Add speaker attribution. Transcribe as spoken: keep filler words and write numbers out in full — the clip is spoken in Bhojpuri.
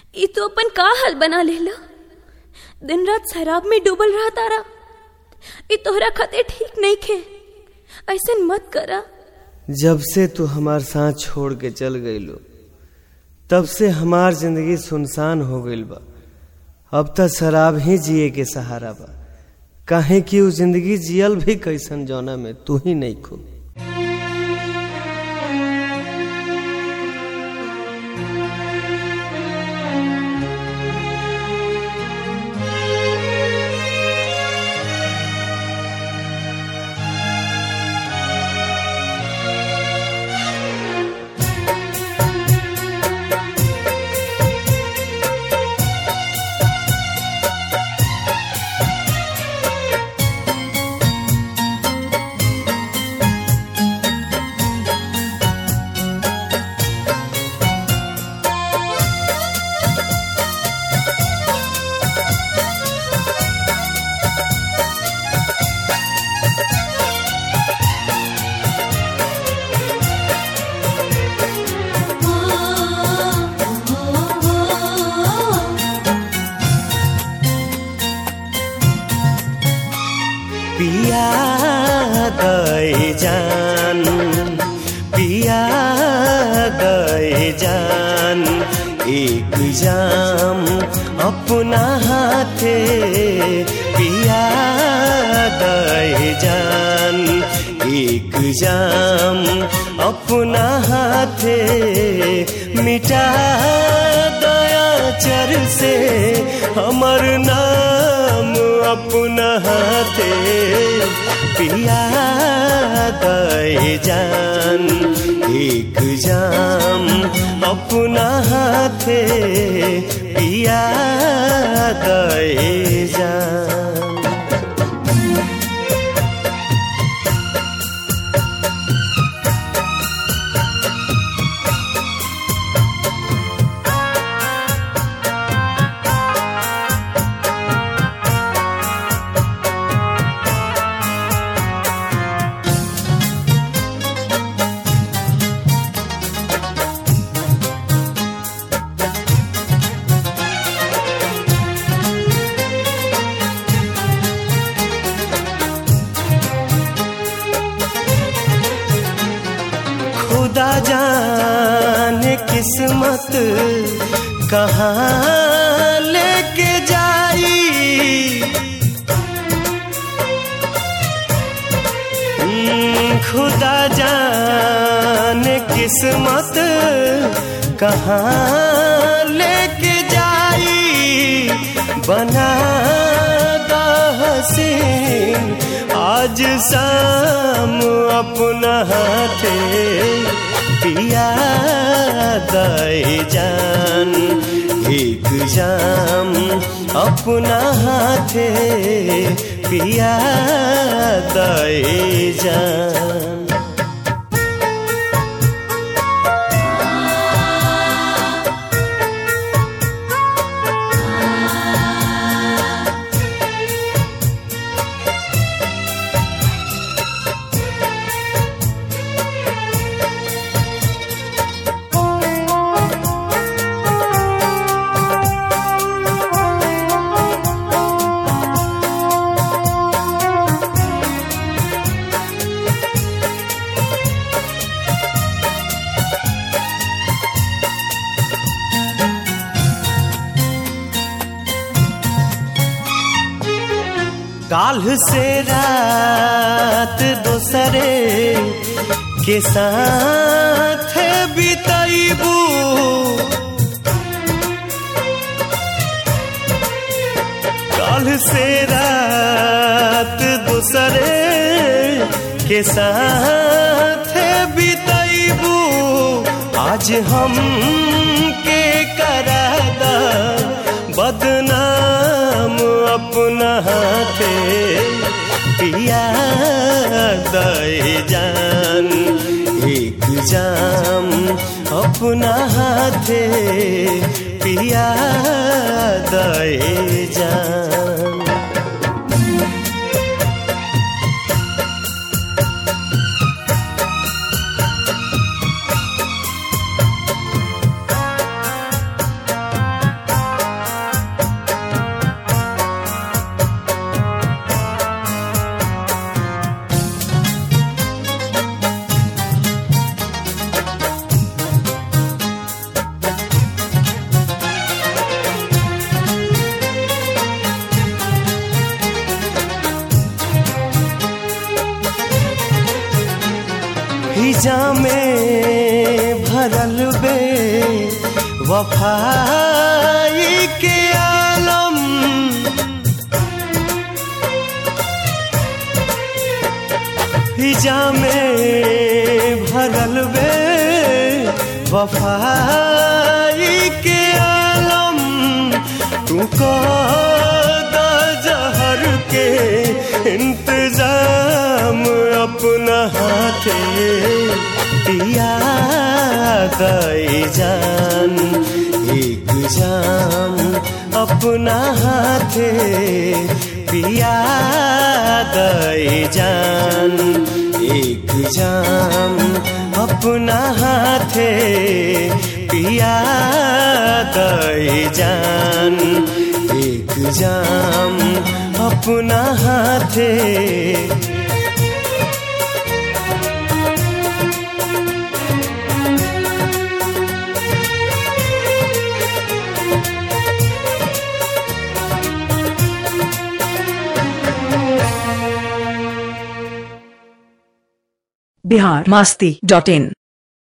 Speaker 1: ई तो अपन का हाल बना लेला। दिन रात शराब में डूबल रहा तारा। ई तोहरा खातिर ठीक नहीं खे, ऐसे मत करा।
Speaker 2: जब से तू हमार साथ छोड़ के चल गईलो तब से हमार जिंदगी सुनसान हो गईल बा। अब तक शराब ही जिए के सहारा बा, काहे कि वो जिंदगी जियल भी कैसन जौना में तू ही नहीं खो। पिया गए जान, पिया गए जान, एक जाम अपना हाथे पिया गए जान, एक जाम अपना हाथे मिटा दया चर से हमर नाम अपना हाथे पिया गए जान, एक जाम अपना हाथे पिया गए जान। खुदा जाने किस्मत कहाँ लेके जाई, खुदा जाने किस्मत कहाँ लेके जाई, बना दा हसीन आज शाम अपना हाथे पिया गए जान, एक जाम अपना हाथे पिया गए जान। काल्ह से रात दोसरे के साथ बिताइबू, काल्ह से रात दोसरे के साथ बिताइबू, आज हम के करादा बदनाम अपना हाथे पिया गए जान, एक जाम अपना हाथे पिया गए जान। भरल बे वफाई के आलम। फिजा में भरल बे वफाई के आलम। तू को जहर के इंतजाम अपना हाथे पिया दई जान। एक जाम अपना हाथे पिया दई जान। एक जाम अपना हाथे पिया दई जान। एक जाम अपना हाथे।
Speaker 3: बिहार मस्ती डॉट इन।